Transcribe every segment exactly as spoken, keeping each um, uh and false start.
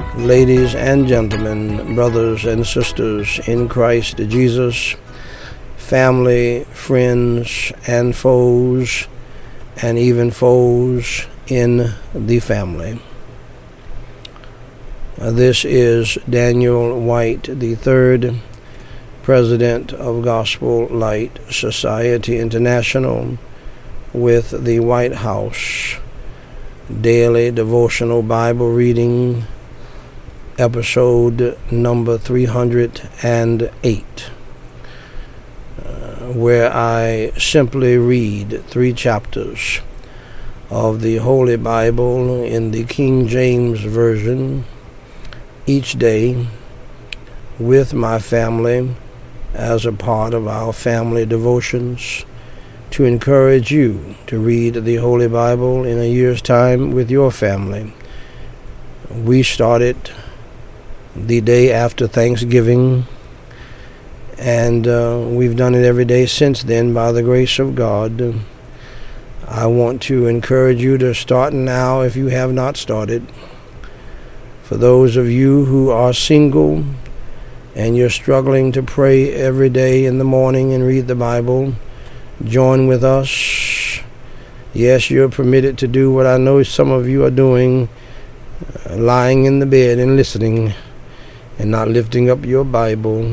Ladies and gentlemen, brothers and sisters in Christ Jesus, family, friends, and foes, and even foes in the family. This is Daniel White the third, President of Gospel Light Society International, with the White House Daily Devotional Bible Reading, episode number three hundred eight, uh, where I simply read three chapters of the Holy Bible in the King James Version each day with my family as a part of our family devotions, to encourage you to read the Holy Bible in a year's time with your family. We started the day after Thanksgiving, and uh, we've done it every day since then by the grace of God. I want to encourage you to start now if you have not started. For those of you who are single and you're struggling to pray every day in the morning and read the Bible, join with us. Yes, you're permitted to do what I know some of you are doing, uh, lying in the bed and listening and not lifting up your Bible.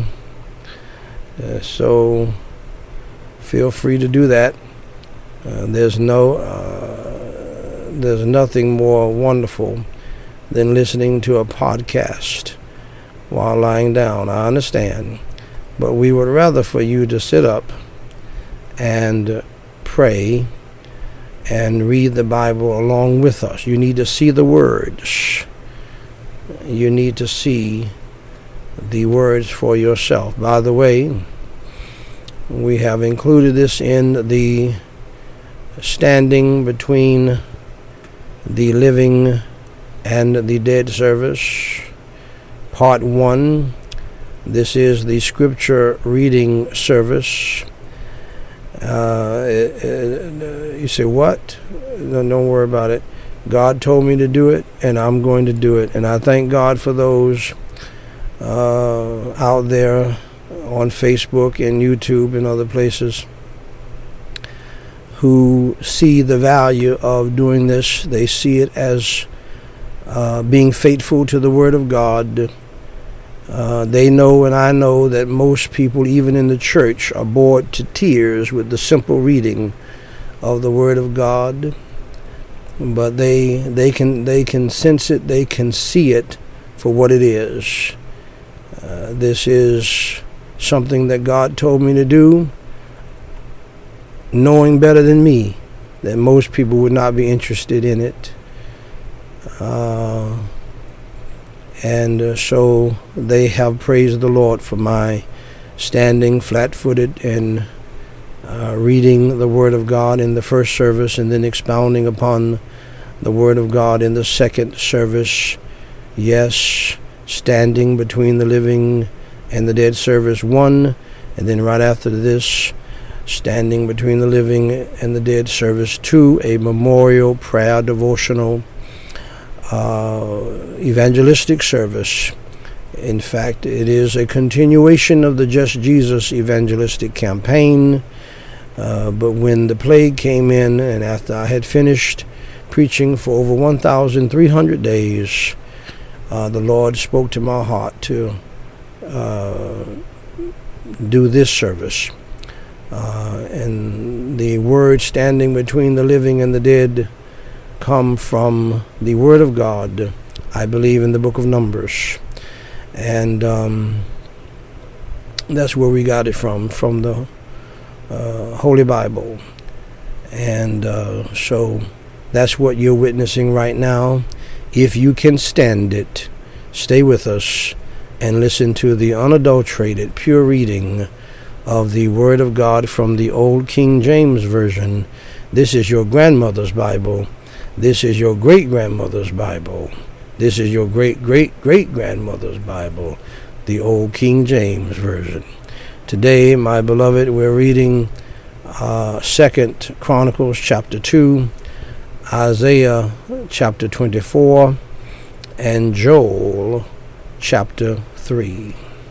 Uh, so feel free to do that. Uh, there's no, uh, there's nothing more wonderful than listening to a podcast while lying down. I understand, but we would rather for you to sit up and pray and read the Bible along with us. You need to see the words. You need to see the words for yourself. By the way, we have included this in the Standing Between the Living and the Dead service, part one. This is the scripture reading service. Uh, it, it, you say, what? No, don't worry about it. God told me to do it, and I'm going to do it. And I thank God for those uh, out there on Facebook and YouTube and other places who see the value of doing this. They see it as uh, being faithful to the Word of God. Uh, they know, and I know, that most people, even in the church, are bored to tears with the simple reading of the Word of God. But they they can they can sense it, they can see it for what it is. Uh, this is something that God told me to do, knowing better than me that most people would not be interested in it. Uh, and uh, so they have praised the Lord for my standing flat-footed and uh, reading the Word of God in the first service, and then expounding upon the Word of God in the second service. Yes, standing between the living and the dead service one, and then right after this, standing between the living and the dead service two, a memorial prayer devotional uh, evangelistic service. In fact, it is a continuation of the Just Jesus evangelistic campaign. Uh, but when the plague came in, and after I had finished preaching for over one thousand three hundred days, uh, the Lord spoke to my heart to uh, do this service. Uh, and the word standing between the living and the dead come from the Word of God, I believe, in the book of Numbers. And um, that's where we got it from, from the uh, Holy Bible. And uh, so that's what you're witnessing right now. If you can stand it, stay with us and listen to the unadulterated, pure reading of the Word of God from the old King James Version. This is your grandmother's Bible. This is your great-grandmother's Bible. This is your great-great-great-grandmother's Bible, the old King James Version. Today, my beloved, we're reading uh, Second Chronicles chapter two, Isaiah chapter twenty-four, and Joel chapter three.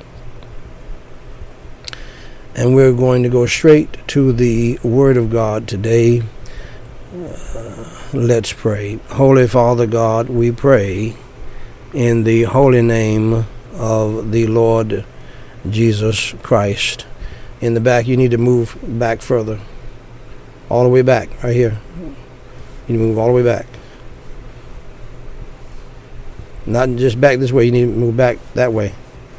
And we're going to go straight to the Word of God today. Uh, let's pray. Holy Father God, we pray in the holy name of the Lord Jesus Christ. In the back, you need to move back further. All the way back, right here. You need to move all the way back. Not just back this way, you need to move back that way.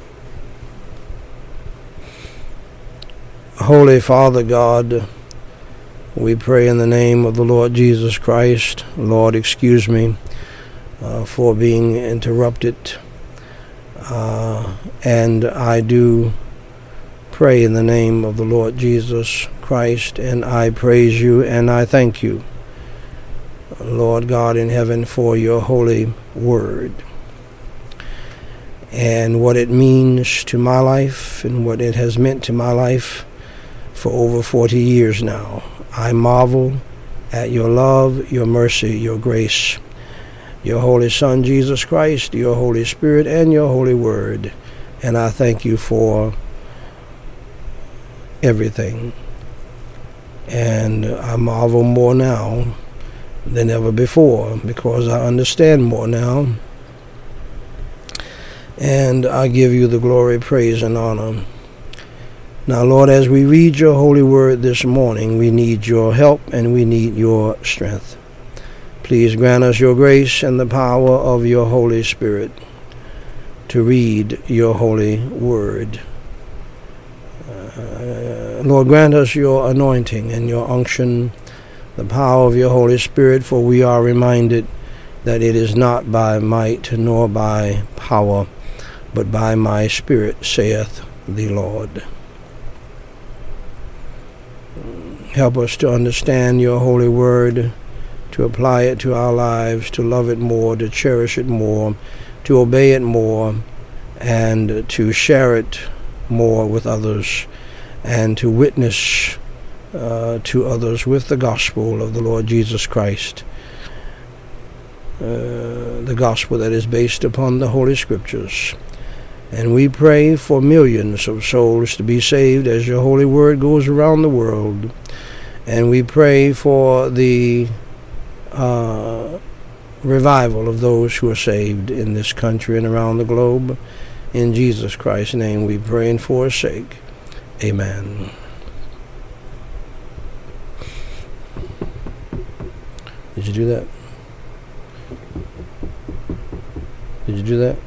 Holy Father God, we pray in the name of the Lord Jesus Christ. Lord, excuse me uh, for being interrupted. Uh, and I do pray in the name of the Lord Jesus Christ, and I praise you and I thank you, Lord God in heaven, for your holy word and what it means to my life and what it has meant to my life for over forty years now. I marvel at your love, your mercy, your grace, your Holy Son, Jesus Christ, your Holy Spirit, and your holy word. And I thank you for everything. And I marvel more now than ever before because I understand more now. And I give you the glory, praise, and honor. Now, Lord, as we read your holy word this morning, we need your help and we need your strength. Please grant us your grace and the power of your Holy Spirit to read your holy word. Uh, Lord, grant us your anointing and your unction, the power of your Holy Spirit, for we are reminded that it is not by might nor by power, but by my Spirit, saith the Lord. Help us to understand your holy word, to apply it to our lives, to love it more, to cherish it more, to obey it more, and to share it more with others, and to witness uh, to others with the gospel of the Lord Jesus Christ, uh, the gospel that is based upon the Holy Scriptures. And we pray for millions of souls to be saved as your holy word goes around the world. And we pray for the uh, revival of those who are saved in this country and around the globe. In Jesus Christ's name we pray and for his sake. Amen. Did you do that? Did you do that?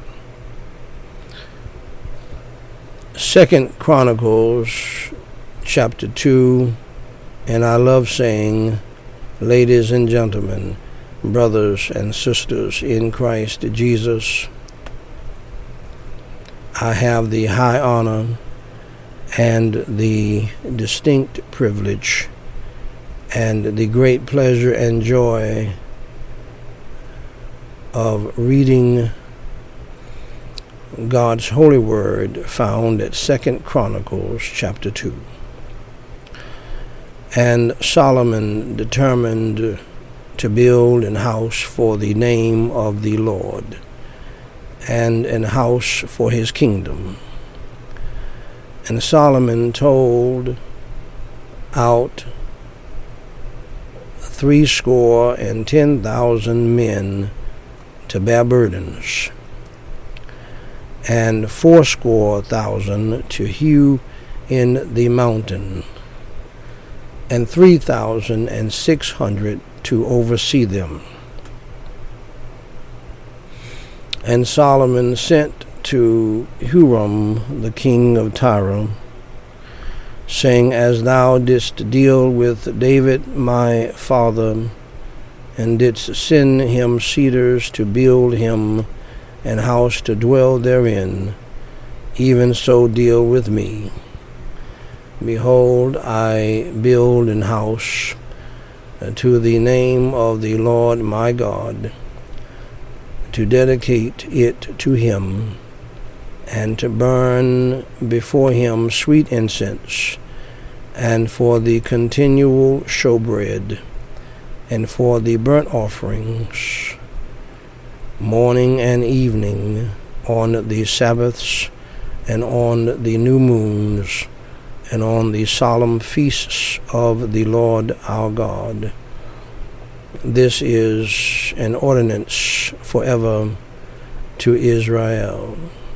Second Chronicles chapter two, and I love saying, ladies and gentlemen, brothers and sisters in Christ Jesus, I have the high honor and the distinct privilege and the great pleasure and joy of reading God's holy word found at Second Chronicles chapter two. And Solomon determined to build an house for the name of the Lord, and an house for his kingdom. And Solomon told out threescore and ten thousand men to bear burdens, and fourscore thousand to hew in the mountain, and three thousand and six hundred to oversee them. And Solomon sent to Huram, the king of Tyre, saying, As thou didst deal with David my father, and didst send him cedars to build him an house to dwell therein, even so deal with me. Behold, I build an house to the name of the Lord my God, to dedicate it to him, and to burn before him sweet incense, and for the continual showbread, and for the burnt offerings. morning and evening, on the Sabbaths, and on the new moons, and on the solemn feasts of the Lord our God. This is an ordinance forever to Israel.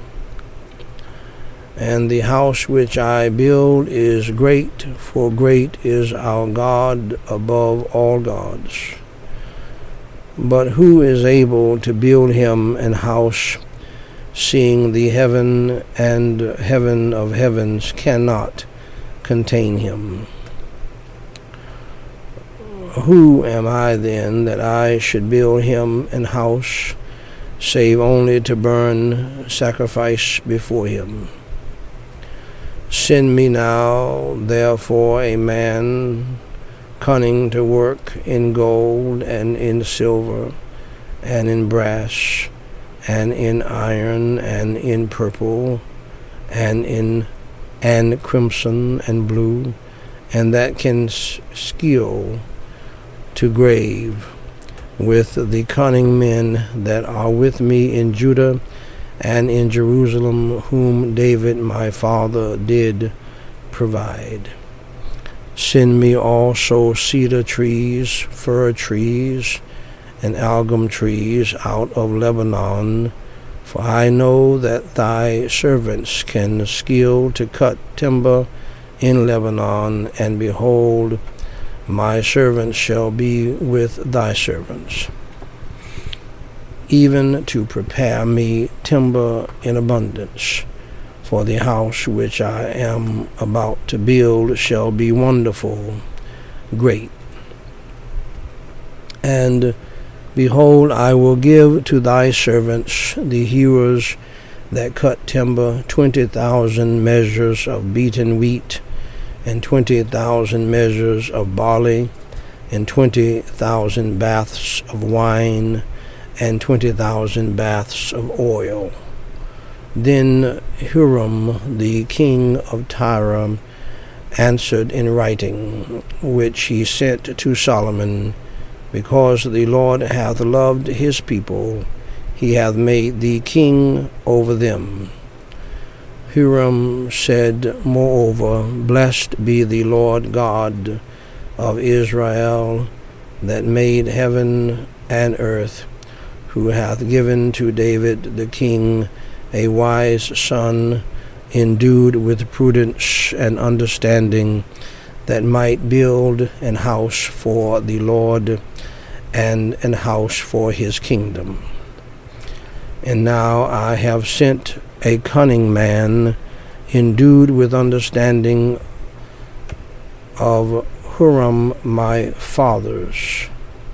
And the house which I build is great, for great is our God above all gods. But who is able to build him an house, seeing the heaven and heaven of heavens cannot contain him? Who am I then that I should build him an house, save only to burn sacrifice before him? Send me now, therefore, a man cunning to work in gold and in silver and in brass and in iron and in purple and in and crimson and blue, and that can s- skill to grave with the cunning men that are with me in Judah and in Jerusalem, whom David my father did provide. Send me also cedar trees, fir trees, and algum trees out of Lebanon, for I know that thy servants can skill to cut timber in Lebanon, and behold, my servants shall be with thy servants, even to prepare me timber in abundance. For the house which I am about to build shall be wonderful, great. And behold, I will give to thy servants, the hewers that cut timber, twenty thousand measures of beaten wheat, and twenty thousand measures of barley, and twenty thousand baths of wine, and twenty thousand baths of oil. Then Huram the king of Tyre answered in writing, which he sent to Solomon, because the Lord hath loved his people, he hath made thee king over them. Huram said, moreover, Blessed be the Lord God of Israel, that made heaven and earth, who hath given to David the king a wise son, endued with prudence and understanding, that might build an house for the Lord, and an house for his kingdom. And now I have sent a cunning man, endued with understanding of Huram my father's,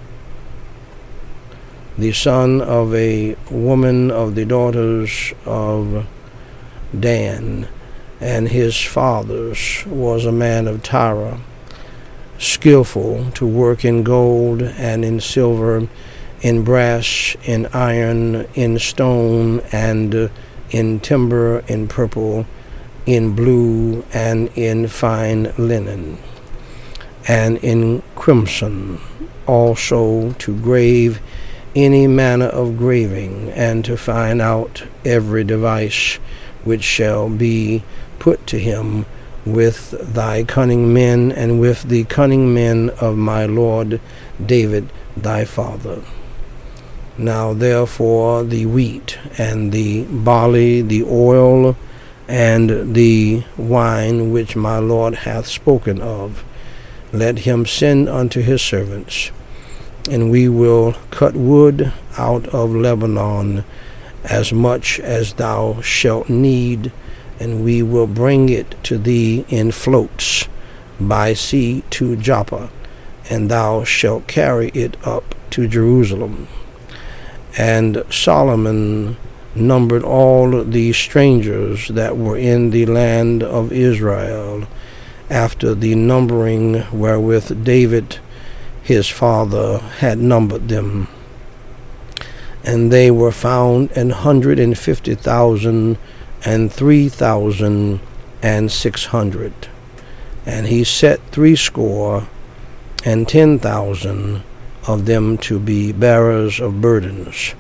the son of a woman of the daughters of Dan, and his father's was a man of Tyre, skillful to work in gold and in silver, in brass, in iron, in stone, and in timber, in purple, in blue, and in fine linen, and in crimson, also to grave any manner of graving, and to find out every device which shall be put to him with thy cunning men, and with the cunning men of my lord David thy father. Now therefore the wheat, and the barley, the oil, and the wine which my lord hath spoken of, let him send unto his servants, and we will cut wood out of Lebanon, as much as thou shalt need, and we will bring it to thee in floats by sea to Joppa, and thou shalt carry it up to Jerusalem. And Solomon numbered all the strangers that were in the land of Israel, after the numbering wherewith David his father had numbered them. And they were found an hundred and fifty thousand and three thousand and six hundred. And he set threescore and ten thousand of them to be bearers of burdens,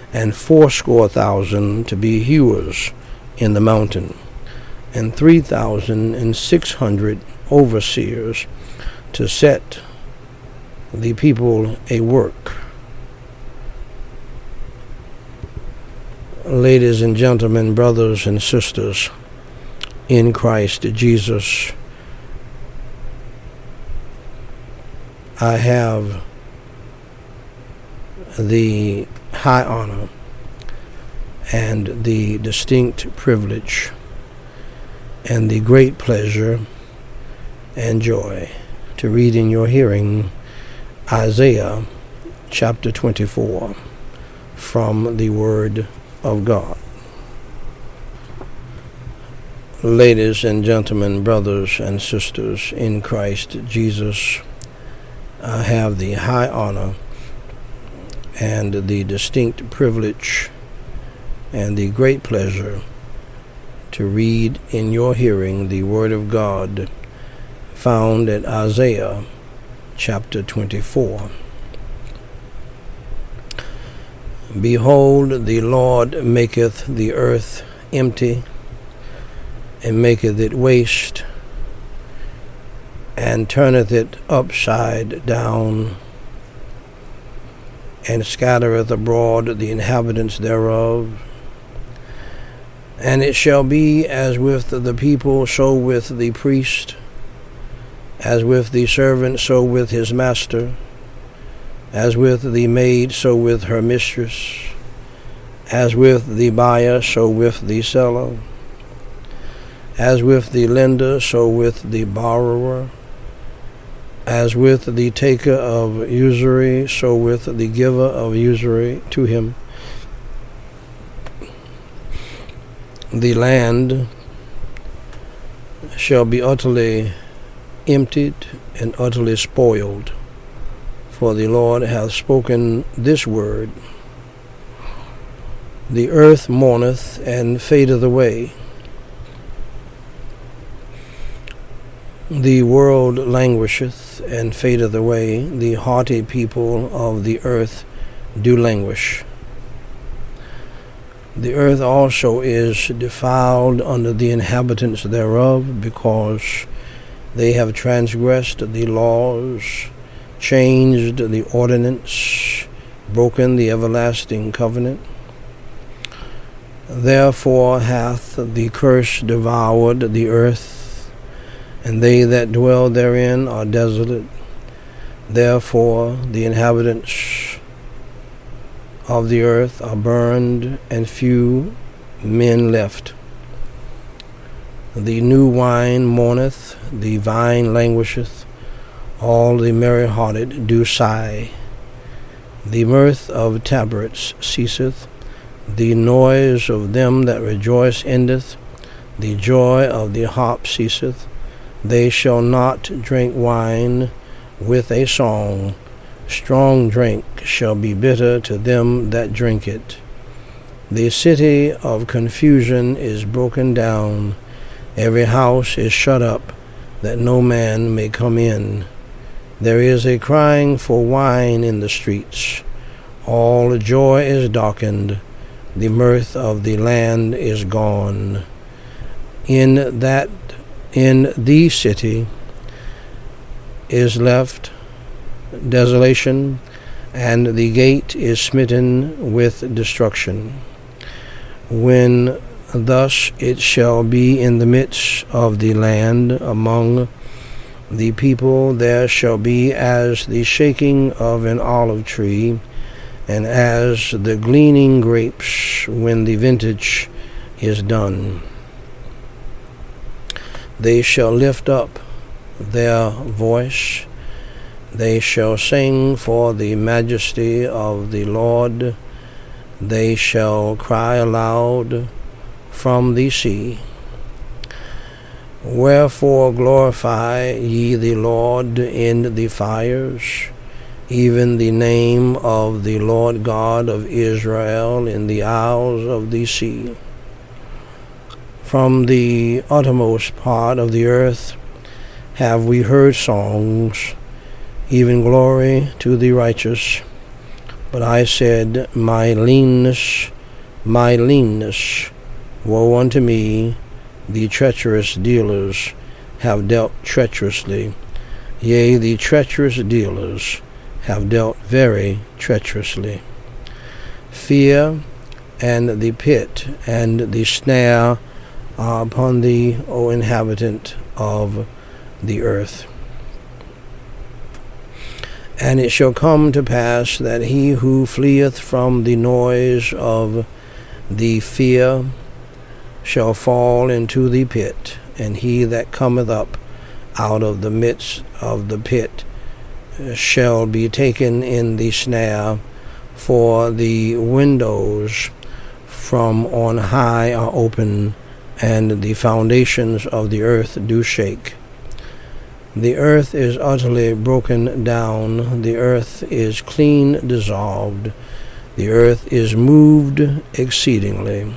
and fourscore thousand to be hewers in the mountain, and three thousand and six hundred overseers to set the people a work. Ladies and gentlemen, brothers and sisters in Christ Jesus, I have the high honor and the distinct privilege and the great pleasure and joy to read in your hearing Isaiah chapter twenty-four from the Word of God. Ladies and gentlemen, brothers and sisters in Christ Jesus, I have the high honor and the distinct privilege and the great pleasure to read in your hearing the Word of God found at Isaiah chapter twenty-four. Behold, the Lord maketh the earth empty, and maketh it waste, and turneth it upside down, and scattereth abroad the inhabitants thereof. And it shall be as with the people, so with the priest, as with the servant, so with his master, as with the maid, so with her mistress, as with the buyer, so with the seller, as with the lender, so with the borrower, as with the taker of usury, so with the giver of usury to him. The land shall be utterly emptied and utterly spoiled, for the Lord hath spoken this word. The earth mourneth and fadeth away. The world languisheth and fadeth away. The haughty people of the earth do languish. The earth also is defiled under the inhabitants thereof, because they have transgressed the laws, changed the ordinance, broken the everlasting covenant. Therefore hath the curse devoured the earth, and they that dwell therein are desolate. Therefore the inhabitants of the earth are burned, and few men left. The new wine mourneth, the vine languisheth, all the merry-hearted do sigh. The mirth of tabrets ceaseth, the noise of them that rejoice endeth, the joy of the harp ceaseth. They shall not drink wine with a song. Strong drink shall be bitter to them that drink it. The city of confusion is broken down. Every house is shut up, that no man may come in. There is a crying for wine in the streets. All joy is darkened. The mirth of the land is gone. In that, in the city is left desolation, and the gate is smitten with destruction. When thus it shall be in the midst of the land, among the people, there shall be as the shaking of an olive tree, and as the gleaning grapes when the vintage is done. They shall lift up their voice, they shall sing for the majesty of the Lord, they shall cry aloud from the sea. Wherefore glorify ye the Lord in the fires, even the name of the Lord God of Israel in the isles of the sea. From the uttermost part of the earth have we heard songs, even glory to the righteous. But I said, My leanness, my leanness, woe unto me, the treacherous dealers have dealt treacherously. Yea, the treacherous dealers have dealt very treacherously. Fear and the pit and the snare are upon thee, O inhabitant of the earth. And it shall come to pass that he who fleeth from the noise of the fear shall fall into the pit, and he that cometh up out of the midst of the pit shall be taken in the snare, for the windows from on high are open, and the foundations of the earth do shake. The earth is utterly broken down, the earth is clean dissolved, the earth is moved exceedingly.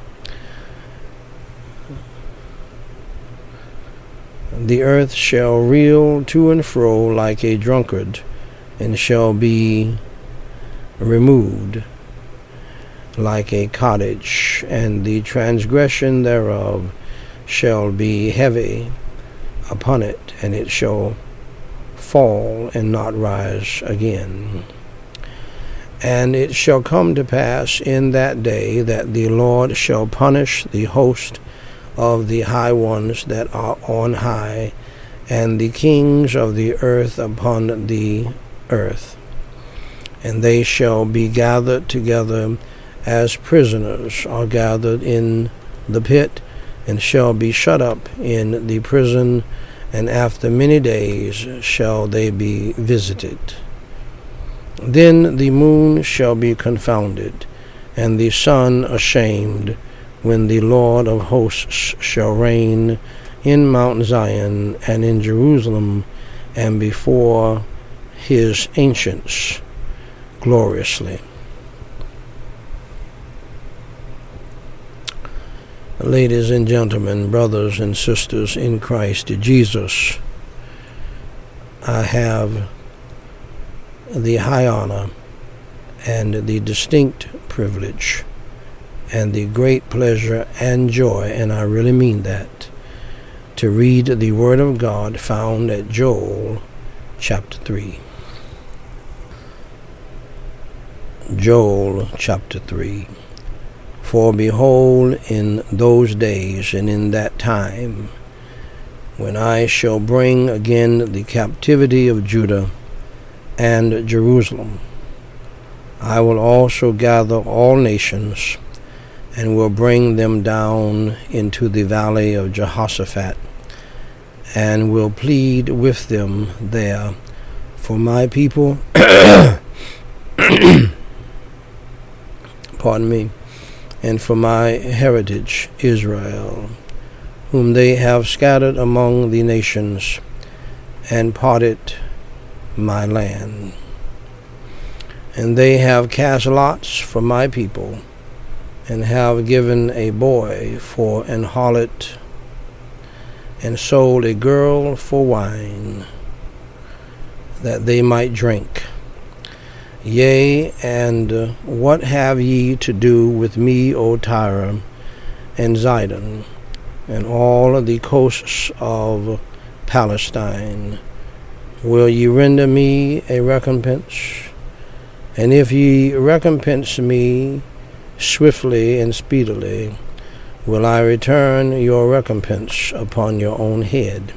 The earth shall reel to and fro like a drunkard, and shall be removed like a cottage, and the transgression thereof shall be heavy upon it, and it shall fall and not rise again. And it shall come to pass in that day that the Lord shall punish the host of the high ones that are on high, and the kings of the earth upon the earth. And they shall be gathered together as prisoners are gathered in the pit, and shall be shut up in the prison, and after many days shall they be visited. Then the moon shall be confounded, and the sun ashamed, when the Lord of hosts shall reign in Mount Zion and in Jerusalem, and before his ancients gloriously. Ladies and gentlemen, brothers and sisters in Christ Jesus, I have the high honor and the distinct privilege and the great pleasure and joy, and I really mean that, to read the Word of God found at Joel chapter three. Joel chapter three. For behold, in those days and in that time, when I shall bring again the captivity of Judah and Jerusalem, I will also gather all nations, and will bring them down into the valley of Jehoshaphat, and will plead with them there for my people, pardon me, and for my heritage Israel, whom they have scattered among the nations, and parted my land. And they have cast lots for my people, and have given a boy for an harlot, and sold a girl for wine, that they might drink. Yea, and uh, what have ye to do with me, O Tyre and Zidon, and all the coasts of Palestine? Will ye render me a recompense? And if ye recompense me swiftly and speedily, will I return your recompense upon your own head.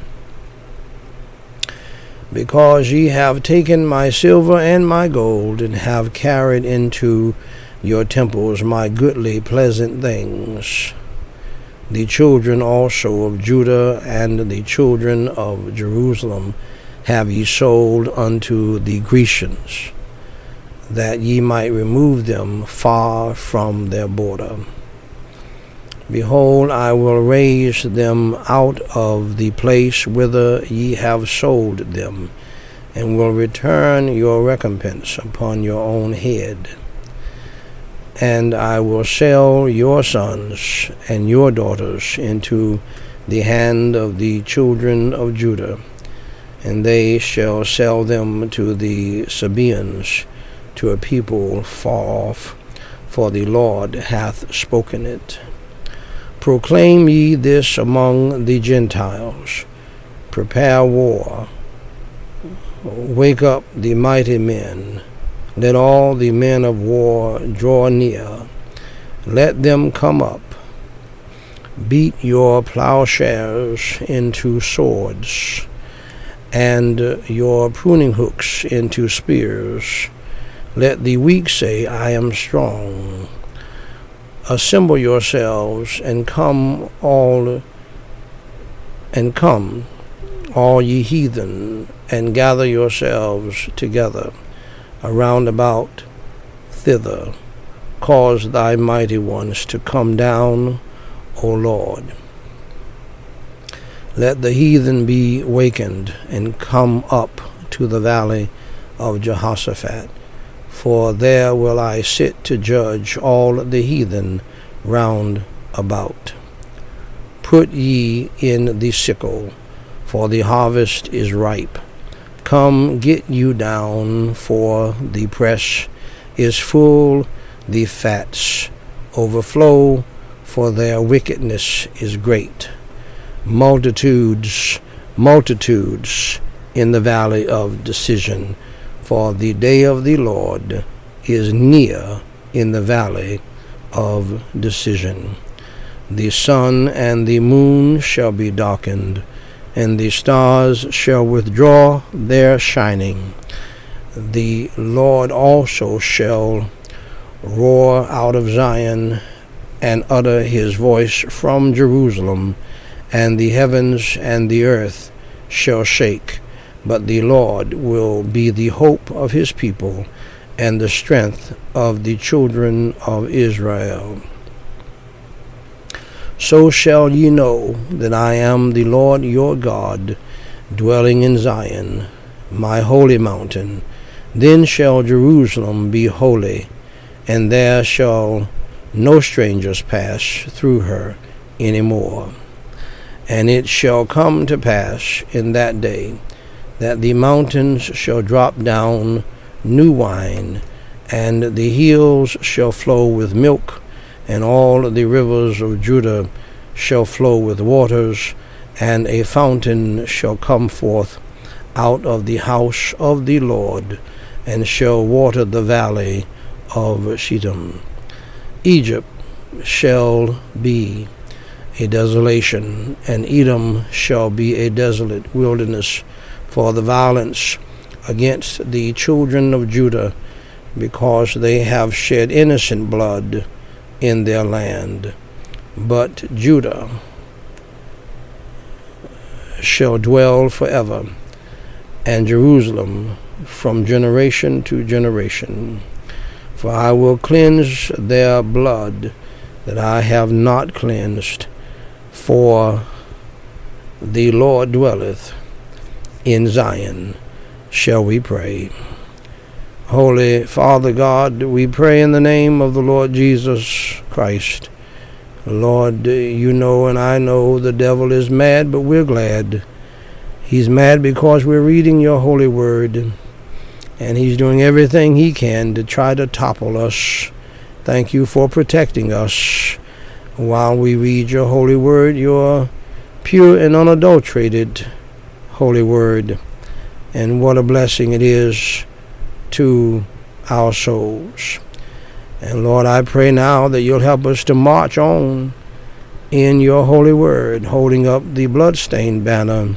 Because ye have taken my silver and my gold, and have carried into your temples my goodly pleasant things. The children also of Judah and the children of Jerusalem have ye sold unto the Grecians, that ye might remove them far from their border. Behold, I will raise them out of the place whither ye have sold them, and will return your recompense upon your own head. And I will sell your sons and your daughters into the hand of the children of Judah, and they shall sell them to the Sabaeans, to a people far off, for the Lord hath spoken it. Proclaim ye this among the Gentiles. Prepare war. Wake up the mighty men. Let all the men of war draw near. Let them come up. Beat your plowshares into swords, and your pruning hooks into spears. Let the weak say, I am strong. Assemble yourselves, and come all, and come, all ye heathen, and gather yourselves together around about thither. Cause thy mighty ones to come down, O Lord. Let the heathen be wakened, and come up to the valley of Jehoshaphat. For there will I sit to judge all the heathen round about. Put ye in the sickle, for the harvest is ripe. Come, get you down, for the press is full, the fats overflow, for their wickedness is great. Multitudes, multitudes in the valley of decision, for the day of the Lord is near in the valley of decision. The sun and the moon shall be darkened, and the stars shall withdraw their shining. The Lord also shall roar out of Zion, and utter his voice from Jerusalem, and the heavens and the earth shall shake. But the Lord will be the hope of his people, and the strength of the children of Israel. So shall ye know that I am the Lord your God, dwelling in Zion, my holy mountain. Then shall Jerusalem be holy, and there shall no strangers pass through her any more. And it shall come to pass in that day that the mountains shall drop down new wine, and the hills shall flow with milk, and all the rivers of Judah shall flow with waters, and a fountain shall come forth out of the house of the Lord, and shall water the valley of Shittim. Egypt shall be a desolation, and Edom shall be a desolate wilderness, for the violence against the children of Judah, because they have shed innocent blood in their land. But Judah shall dwell forever, and Jerusalem from generation to generation. For I will cleanse their blood that I have not cleansed, for the Lord dwelleth in Zion. Shall we pray? Holy Father God, we pray in the name of the Lord Jesus Christ. Lord, you know and I know the devil is mad, but we're glad. He's mad because we're reading your holy word, and he's doing everything he can to try to topple us. Thank you for protecting us while we read your holy word, your pure and unadulterated holy word. And what a blessing it is to our souls. And Lord, I pray now that you'll help us to march on in your holy word, holding up the bloodstained banner,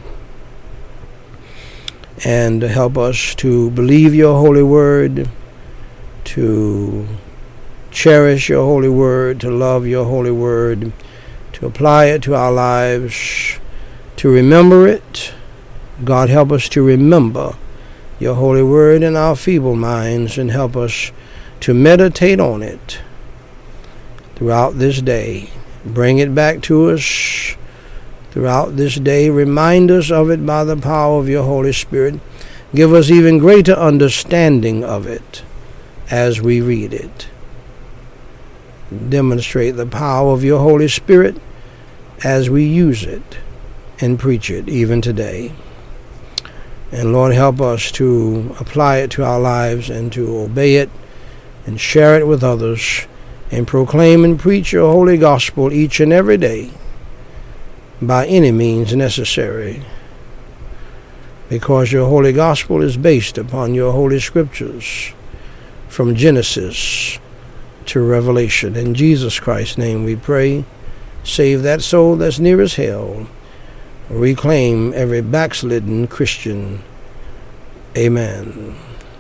and help us to believe your holy word, to cherish your holy word, to love your holy word, to apply it to our lives, to remember it. God, help us to remember your holy word in our feeble minds, and help us to meditate on it throughout this day. Bring it back to us throughout this day. Remind us of it by the power of your Holy Spirit. Give us even greater understanding of it as we read it. Demonstrate the power of your Holy Spirit as we use it and preach it even today. And Lord, help us to apply it to our lives and to obey it and share it with others and proclaim and preach your holy gospel each and every day by any means necessary, because your holy gospel is based upon your holy scriptures from Genesis to Revelation. In Jesus Christ's name we pray. Save that soul that's nearest hell. Reclaim every backslidden Christian. Amen.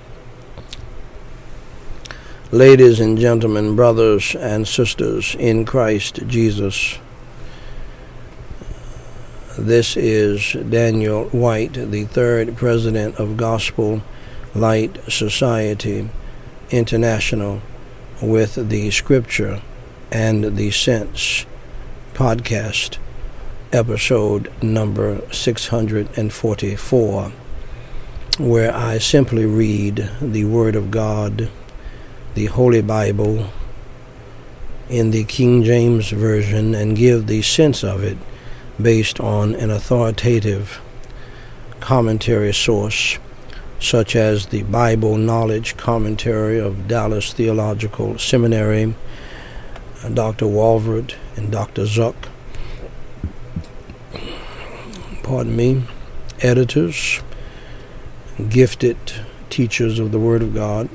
Ladies and gentlemen, brothers and sisters in Christ Jesus, this is Daniel White, the third president of Gospel Light Society International, with the Scripture and the Sense podcast, episode number six hundred forty-four, where I simply read the Word of God, the Holy Bible, in the King James Version, and give the sense of it based on an authoritative commentary source, such as the Bible Knowledge Commentary of Dallas Theological Seminary, Doctor Walvoord and Doctor Zuck, pardon me, editors, gifted teachers of the Word of God,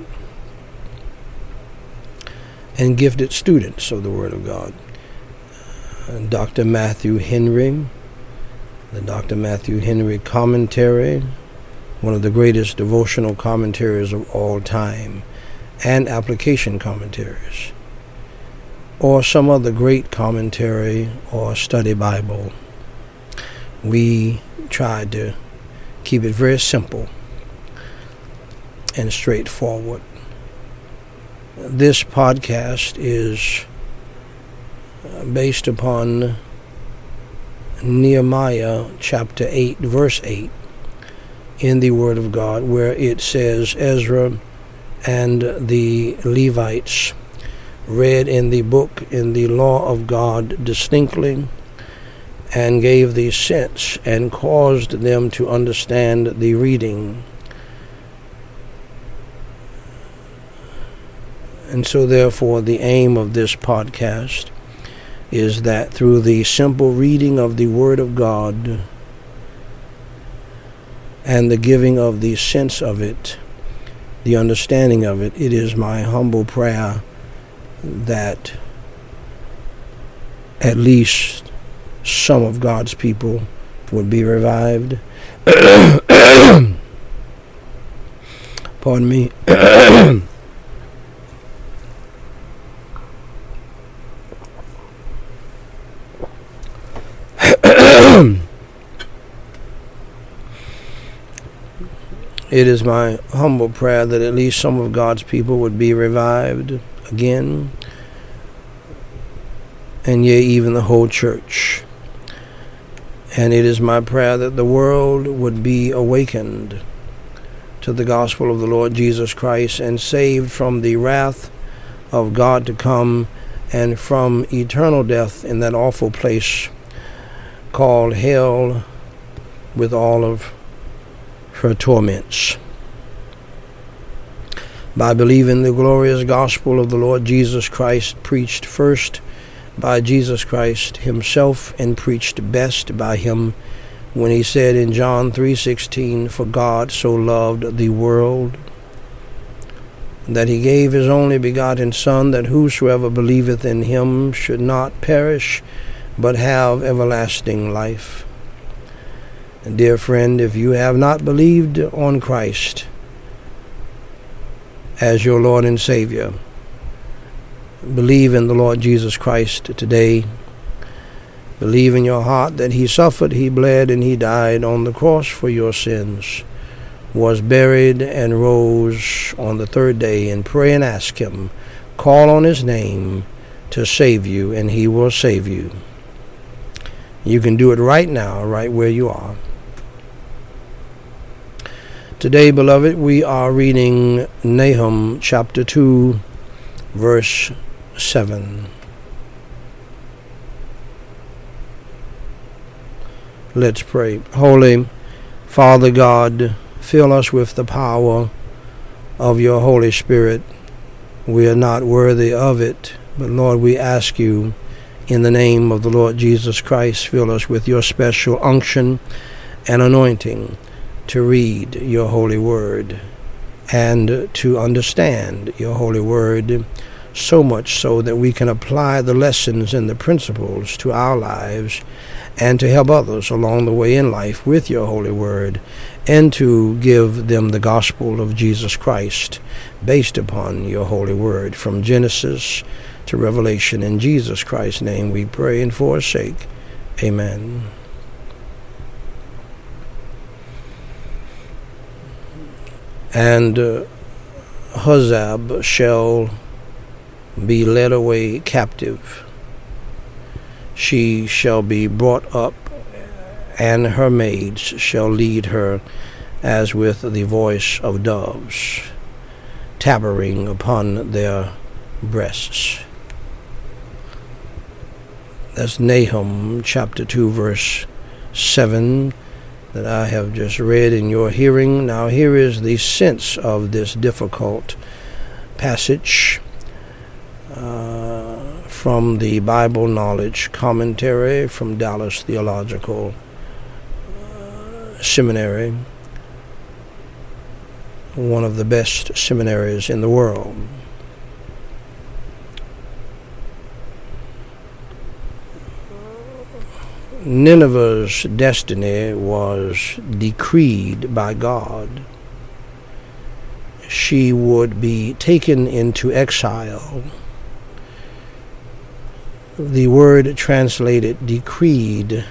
and gifted students of the Word of God. Doctor Matthew Henry, the Doctor Matthew Henry Commentary, one of the greatest devotional commentaries of all time, and application commentaries, or some other great commentary or study Bible. We tried to keep it very simple and straightforward. This podcast is based upon Nehemiah chapter eight, verse eight, in the Word of God, where it says, Ezra and the Levites read in the book, in the law of God distinctly, and gave the sense and caused them to understand the reading. And so therefore the aim of this podcast is that through the simple reading of the Word of God and the giving of the sense of it, the understanding of it, it is my humble prayer that at least some of God's people would be revived. Pardon me. It is my humble prayer that at least some of God's people would be revived again, and yea, even the whole church. And it is my prayer that the world would be awakened to the gospel of the Lord Jesus Christ and saved from the wrath of God to come and from eternal death in that awful place called hell with all of her torments. By believing the glorious gospel of the Lord Jesus Christ, preached first by Jesus Christ himself and preached best by him when he said in John three sixteen, for God so loved the world that he gave his only begotten Son, that whosoever believeth in him should not perish but have everlasting life. And dear friend, if you have not believed on Christ as your Lord and Savior, believe in the Lord Jesus Christ today. Believe in your heart that he suffered, he bled, and he died on the cross for your sins, was buried, and rose on the third day, and pray and ask him, call on his name to save you, and he will save you. You can do it right now, right where you are. Today, beloved, we are reading Nahum chapter two, verse seven. Let's pray. Holy Father God, Fill us with the power of your Holy Spirit. We are not worthy of it, but Lord, we ask you in the name of the Lord Jesus Christ, fill us with your special unction and anointing to read your holy word and to understand your holy word, so much so that we can apply the lessons and the principles to our lives and to help others along the way in life with your holy word, and to give them the gospel of Jesus Christ based upon your holy word from Genesis to Revelation. In Jesus Christ's name we pray and forsake. Amen. And uh, Ahazab shall be led away captive. She shall be brought up, and her maids shall lead her as with the voice of doves, tabering upon their breasts. That's Nahum chapter two, verse seven, that I have just read in your hearing. Now here is the sense of this difficult passage uh, from the Bible Knowledge Commentary from Dallas Theological uh, Seminary, one of the best seminaries in the world. Nineveh's destiny was decreed by God. She would be taken into exile. The word translated decreed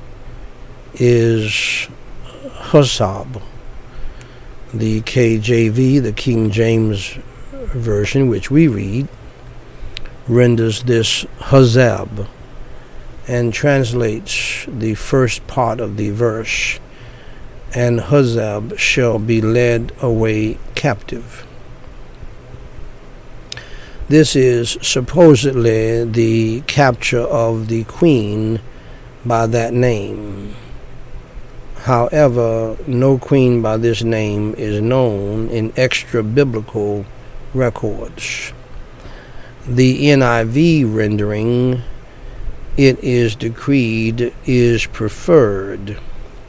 is Ahazab. The K J V, the King James Version, which we read, renders this Ahazab and translates the first part of the verse, and Ahazab shall be led away captive. This is supposedly the capture of the queen by that name. However, no queen by this name is known in extra-biblical records. The N I V rendering, "it is decreed," is preferred,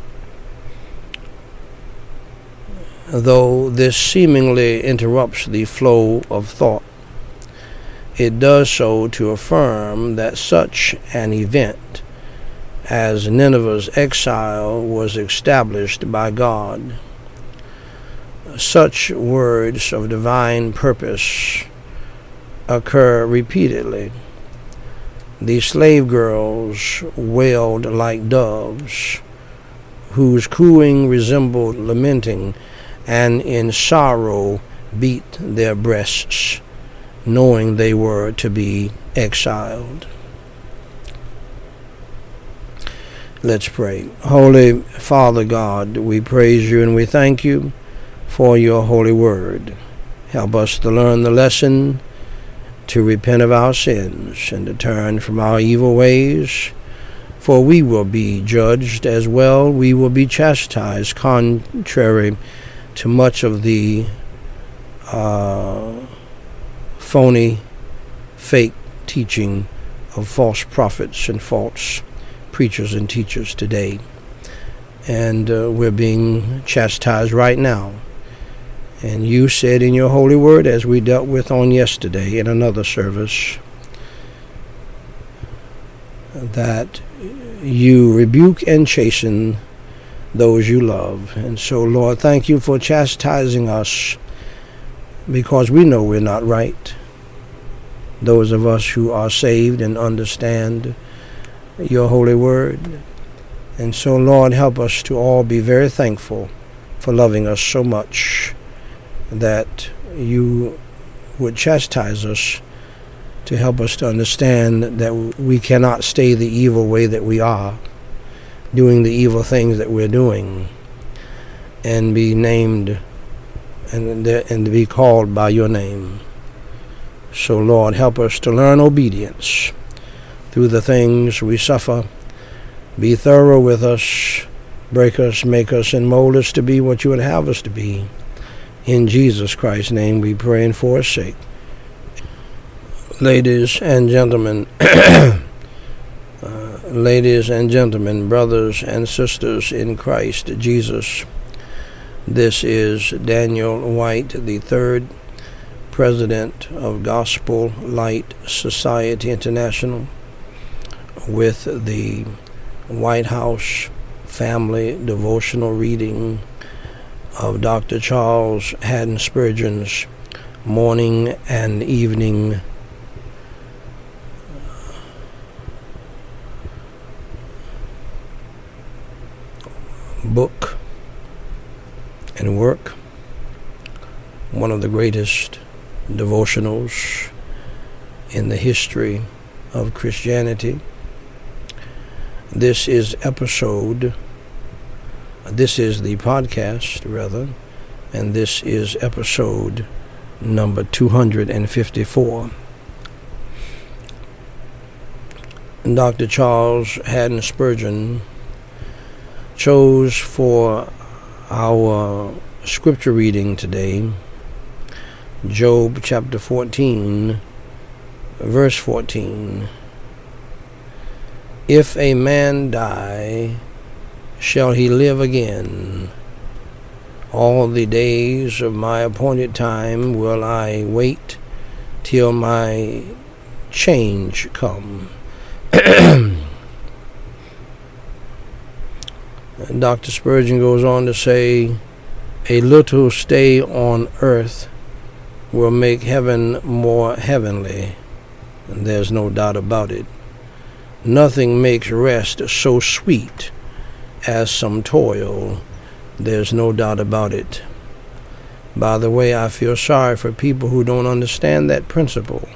though this seemingly interrupts the flow of thought. It does so to affirm that such an event as Nineveh's exile was established by God. Such words of divine purpose occur repeatedly. The slave girls wailed like doves, whose cooing resembled lamenting, and in sorrow beat their breasts, knowing they were to be exiled. Let's pray. Holy Father God, we praise you and we thank you for your holy word. Help us to learn the lesson, to repent of our sins, and to turn from our evil ways, for we will be judged as well. We will be chastised, contrary to much of the uh, phony, fake teaching of false prophets and false preachers and teachers today. And uh, we're being chastised right now. And you said in your holy word, as we dealt with on yesterday in another service, that you rebuke and chasten those you love. And so, Lord, thank you for chastising us, because we know we're not right. Those of us who are saved and understand your holy word. And so, Lord, help us to all be very thankful for loving us so much that you would chastise us to help us to understand that we cannot stay the evil way that we are, doing the evil things that we're doing, and be named and, and to be called by your name. So, Lord, help us to learn obedience through the things we suffer. Be thorough with us Break us, make us, and mold us to be what you would have us to be. In Jesus Christ's name we pray and for his sake. Ladies and gentlemen, uh, ladies and gentlemen, brothers and sisters in Christ Jesus, this is Daniel White, the third president of Gospel Light Society International, with the White House Family Devotional reading of Doctor Charles Haddon Spurgeon's morning and evening book and work, one of the greatest devotionals in the history of Christianity. This is episode, this is the podcast, rather, and this is episode number two hundred fifty-four. Doctor Charles Haddon Spurgeon chose for our scripture reading today Job chapter fourteen, verse fourteen. If a man die, shall he live again? All the days of my appointed time will I wait till my change come. Doctor Spurgeon goes on to say, a little stay on earth will make heaven more heavenly, and there's no doubt about it. Nothing makes rest so sweet as some toil, there's no doubt about it. By the way, I feel sorry for people who don't understand that principle.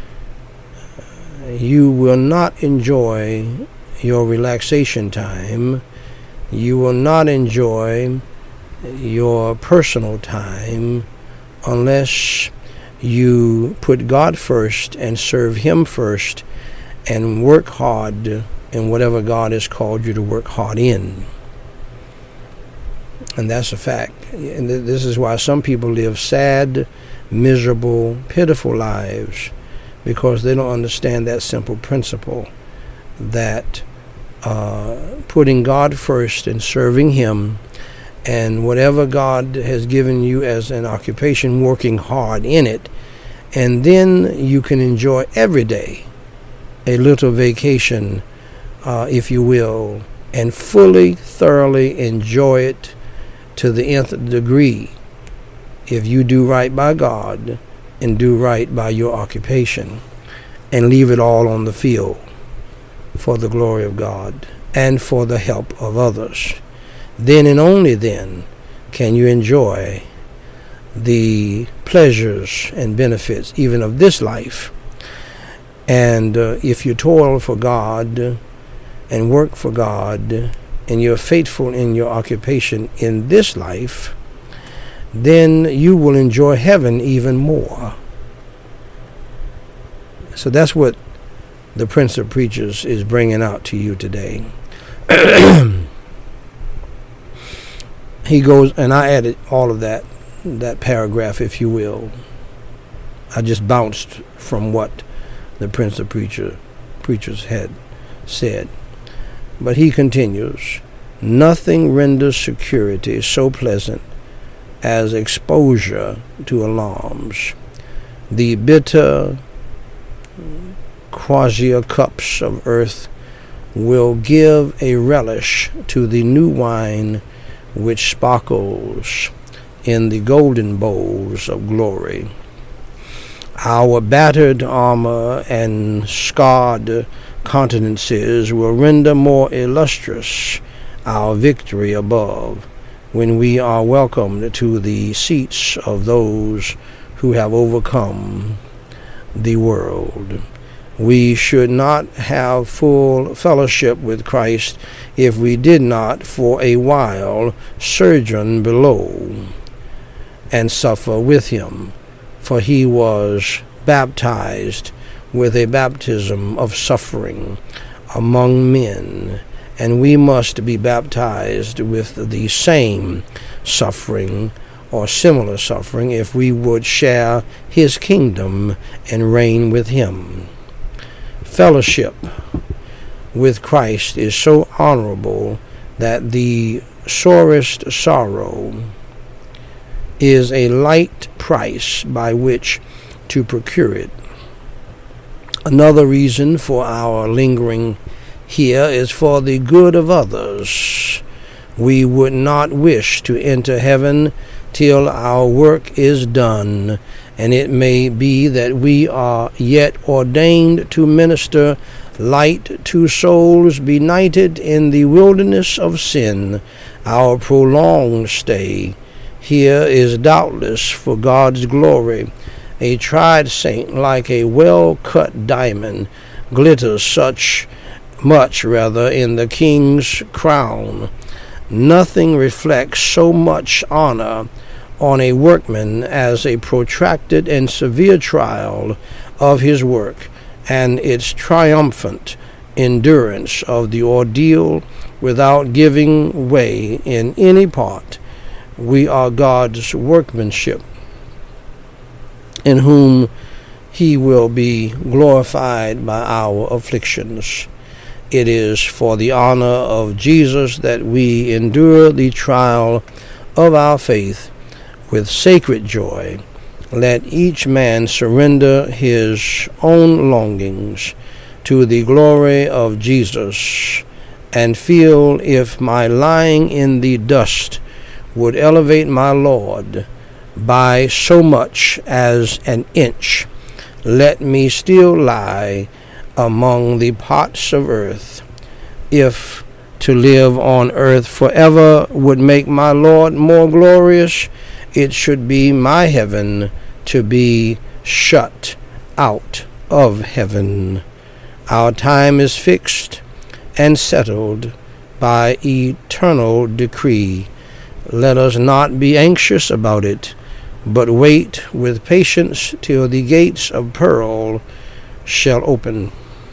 You will not enjoy your relaxation time. You will not enjoy your personal time unless you put God first and serve him first and work hard in whatever God has called you to work hard in. And that's a fact. And this is why some people live sad, miserable, pitiful lives, because they don't understand that simple principle that uh, putting God first and serving him, and whatever God has given you as an occupation, working hard in it, and then you can enjoy every day a little vacation, uh, if you will, and fully, thoroughly enjoy it to the nth degree if you do right by God and do right by your occupation and leave it all on the field for the glory of God and for the help of others. Then and only then can you enjoy the pleasures and benefits even of this life. And uh, if you toil for God and work for God and you're faithful in your occupation in this life, then you will enjoy heaven even more. So that's what the Prince of Preachers is bringing out to you today. He goes, and I added all of that, that paragraph, if you will. I just bounced from what the Prince of Preacher, Preachers had said. But he continues, nothing renders security so pleasant as exposure to alarms. The bitter quassia cups of earth will give a relish to the new wine which sparkles in the golden bowls of glory. Our battered armor and scarred countenances will render more illustrious our victory above when we are welcomed to the seats of those who have overcome the world. We should not have full fellowship with Christ if we did not for a while sojourn below and suffer with him, for he was baptized with a baptism of suffering among men, and we must be baptized with the same suffering or similar suffering if we would share his kingdom and reign with him. Fellowship with Christ is so honorable that the sorest sorrow is a light price by which to procure it. Another reason for our lingering here is for the good of others. We would not wish to enter heaven till our work is done, and it may be that we are yet ordained to minister light to souls benighted in the wilderness of sin. Our prolonged stay here is doubtless for God's glory. A tried saint, like a well-cut diamond, glitters such much rather in the king's crown. Nothing reflects so much honor on a workman as a protracted and severe trial of his work, and its triumphant endurance of the ordeal without giving way in any part. We are God's workmanship, in whom he will be glorified by our afflictions. It is for the honor of Jesus that we endure the trial of our faith with sacred joy. Let each man surrender his own longings to the glory of Jesus, and feel if my lying in the dust would elevate my Lord by so much as an inch, let me still lie among the pots of earth. If to live on earth forever would make my Lord more glorious, it should be my heaven to be shut out of heaven. Our time is fixed and settled by eternal decree. Let us not be anxious about it, but wait with patience till the gates of pearl shall open.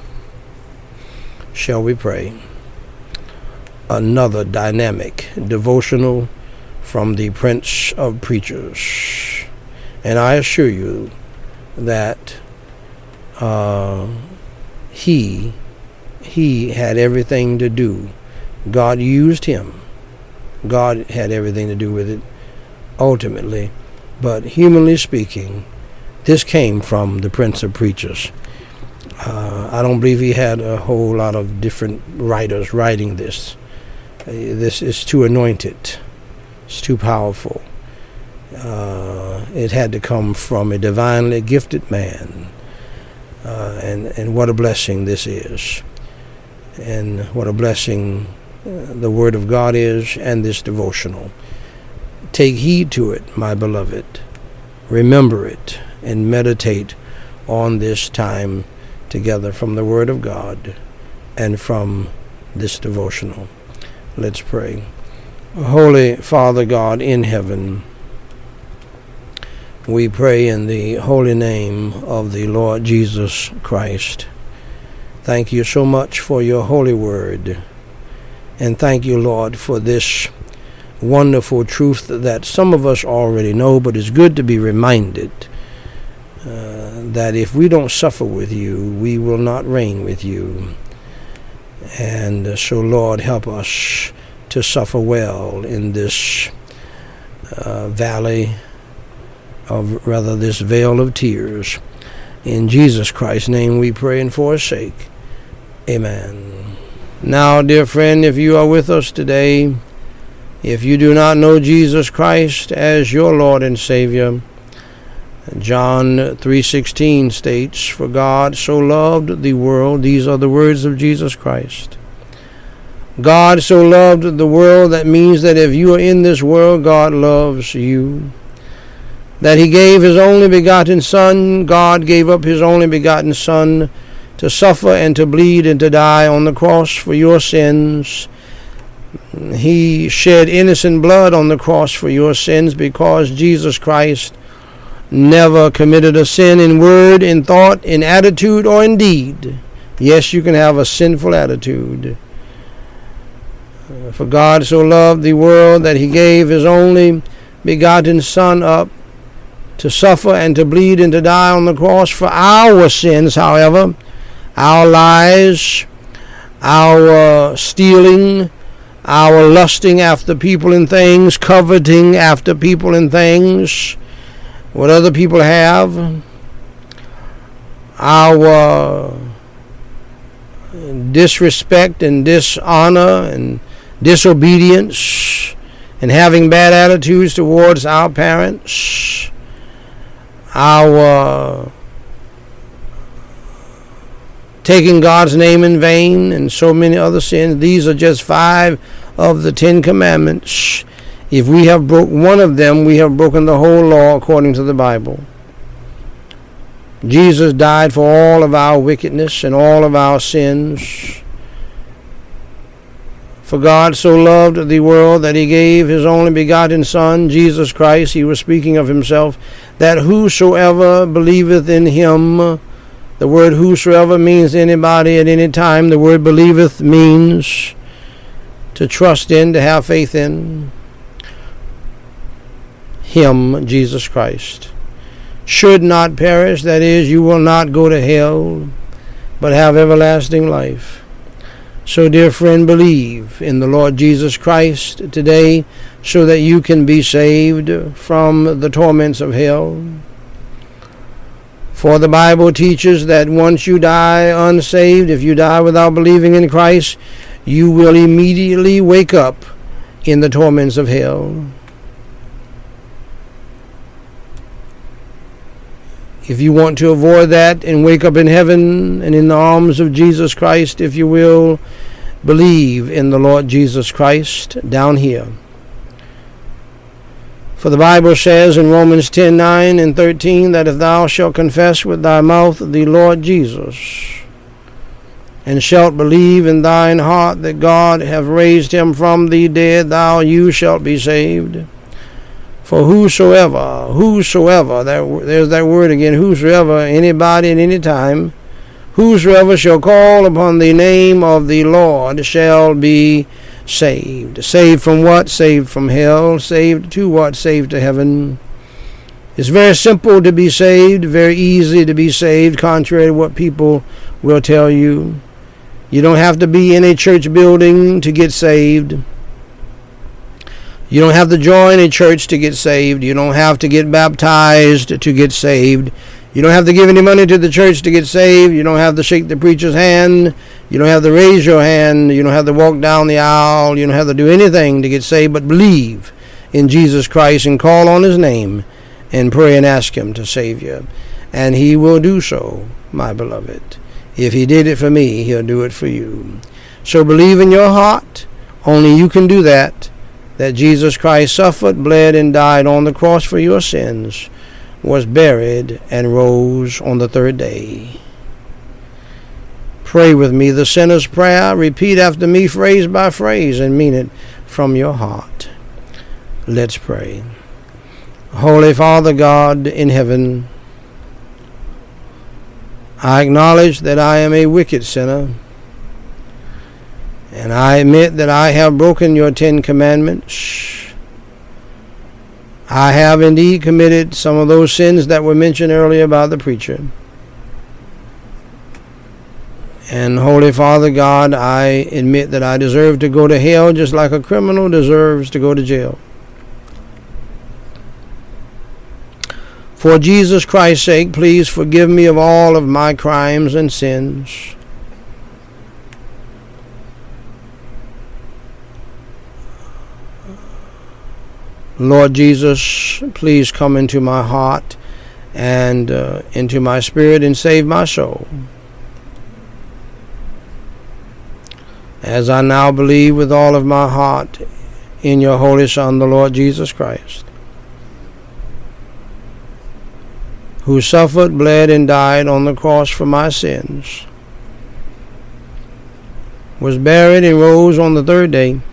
Shall we pray? Another dynamic devotional from the Prince of Preachers. And I assure you that uh, he, he had everything to do. God used him. God had everything to do with it, ultimately. But humanly speaking, this came from the Prince of Preachers. Uh, I don't believe he had a whole lot of different writers writing this. Uh, this is too anointed. It's too powerful. Uh, it had to come from a divinely gifted man. Uh, and, and what a blessing this is. And what a blessing uh, the Word of God is, and this devotional. Take heed to it, my beloved. Remember it and meditate on this time together from the Word of God and from this devotional. Let's pray. Holy Father God in heaven, we pray in the holy name of the Lord Jesus Christ. Thank you so much for your holy word. And thank you, Lord, for this wonderful truth that some of us already know, but it's good to be reminded uh, that if we don't suffer with you, we will not reign with you. And uh, so, Lord, help us to suffer well in this uh, valley of, rather, this vale of tears. In Jesus Christ's name we pray and forsake. Amen. Now, dear friend, if you are with us today, if you do not know Jesus Christ as your Lord and Savior, John three sixteen states, "For God so loved the world," these are the words of Jesus Christ. God so loved the world, that means that if you are in this world, God loves you. That he gave his only begotten Son, God gave up his only begotten Son to suffer and to bleed and to die on the cross for your sins. He shed innocent blood on the cross for your sins because Jesus Christ never committed a sin in word, in thought, in attitude, or in deed. Yes, you can have a sinful attitude. For God so loved the world that he gave his only begotten Son up to suffer and to bleed and to die on the cross for our sins, however, our lies, our stealing, our lusting after people and things, coveting after people and things, what other people have, our disrespect and dishonor and disobedience and having bad attitudes towards our parents, our taking God's name in vain, and so many other sins. These are just five of the Ten Commandments. If we have broke one of them, we have broken the whole law according to the Bible. Jesus died for all of our wickedness and all of our sins. For God so loved the world that he gave his only begotten Son, Jesus Christ. He was speaking of himself, that whosoever believeth in him, the word whosoever means anybody at any time. The word believeth means to trust in, to have faith in him, Jesus Christ. Should not perish, that is, you will not go to hell, but have everlasting life. So, dear friend, believe in the Lord Jesus Christ today so that you can be saved from the torments of hell. For the Bible teaches that once you die unsaved, if you die without believing in Christ, you will immediately wake up in the torments of hell. If you want to avoid that and wake up in heaven and in the arms of Jesus Christ, if you will, believe in the Lord Jesus Christ down here. For the Bible says in Romans ten, nine and thirteen that if thou shalt confess with thy mouth the Lord Jesus, and shalt believe in thine heart that God hath raised him from the dead, thou you shalt be saved. For whosoever, whosoever, that, there's that word again, whosoever, anybody at any time, whosoever shall call upon the name of the Lord shall be saved. Saved from what? Saved from hell. Saved to what? Saved to heaven. It's very simple to be saved, very easy to be saved, contrary to what people will tell you. You don't have to be in a church building to get saved. You don't have to join a church to get saved. You don't have to get baptized to get saved. You don't have to give any money to the church to get saved. You don't have to shake the preacher's hand. You don't have to raise your hand. You don't have to walk down the aisle. You don't have to do anything to get saved, but believe in Jesus Christ and call on his name and pray and ask him to save you. And he will do so, my beloved. If he did it for me, he'll do it for you. So believe in your heart. Only you can do that. That Jesus Christ suffered, bled, and died on the cross for your sins, was buried, and rose on the third day. Pray with me the sinner's prayer. Repeat after me phrase by phrase and mean it from your heart. Let's pray. Holy Father God in heaven, I acknowledge that I am a wicked sinner, and I admit that I have broken your Ten Commandments. I have indeed committed some of those sins that were mentioned earlier by the preacher. And Holy Father God, I admit that I deserve to go to hell just like a criminal deserves to go to jail. For Jesus Christ's sake, please forgive me of all of my crimes and sins. Lord Jesus, please come into my heart and uh, into my spirit and save my soul. As I now believe with all of my heart in your Holy Son, the Lord Jesus Christ, who suffered, bled, and died on the cross for my sins, was buried and rose on the third day.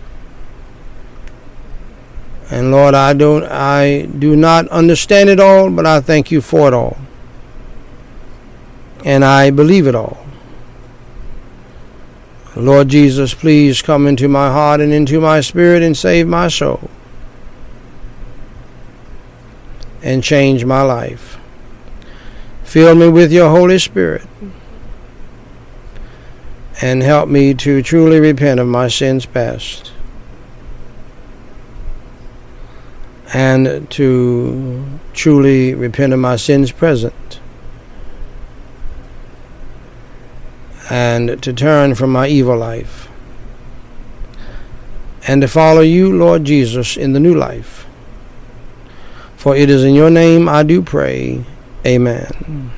And Lord, I don't, I do not understand it all, but I thank you for it all. And I believe it all. Lord Jesus, please come into my heart and into my spirit and save my soul and change my life. Fill me with your Holy Spirit and help me to truly repent of my sins past and to truly repent of my sins present and to turn from my evil life and to follow you, Lord Jesus, in the new life. For it is in your name I do pray. Amen.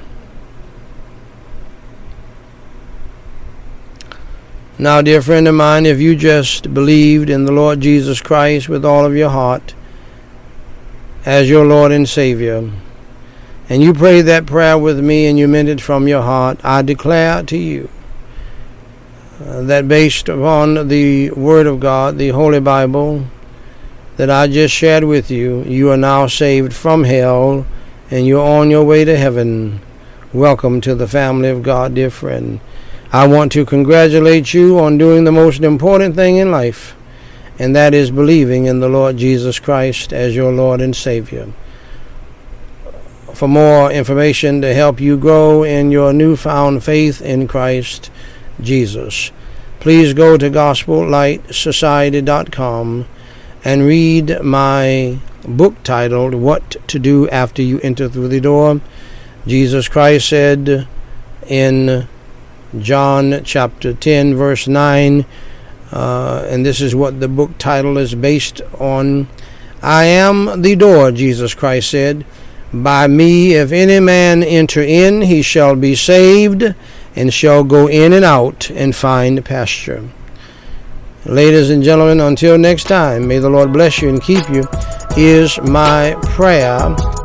Now, dear friend of mine, if you just believed in the Lord Jesus Christ with all of your heart as your Lord and Savior, and you prayed that prayer with me and you meant it from your heart, I declare to you uh, that based upon the Word of God, the Holy Bible, that I just shared with you, you are now saved from hell and you're on your way to heaven. Welcome to the family of God, dear friend. I want to congratulate you on doing the most important thing in life, and that is believing in the Lord Jesus Christ as your Lord and Savior. For more information to help you grow in your newfound faith in Christ Jesus, please go to gospel light society dot com and read my book titled What to Do After You Enter Through the Door. Jesus Christ said in John chapter ten verse nine, uh, and this is what the book title is based on. I am the door, Jesus Christ said. By me, if any man enter in, he shall be saved, and shall go in and out and find pasture. Ladies and gentlemen, until next time, may the Lord bless you and keep you, is my prayer.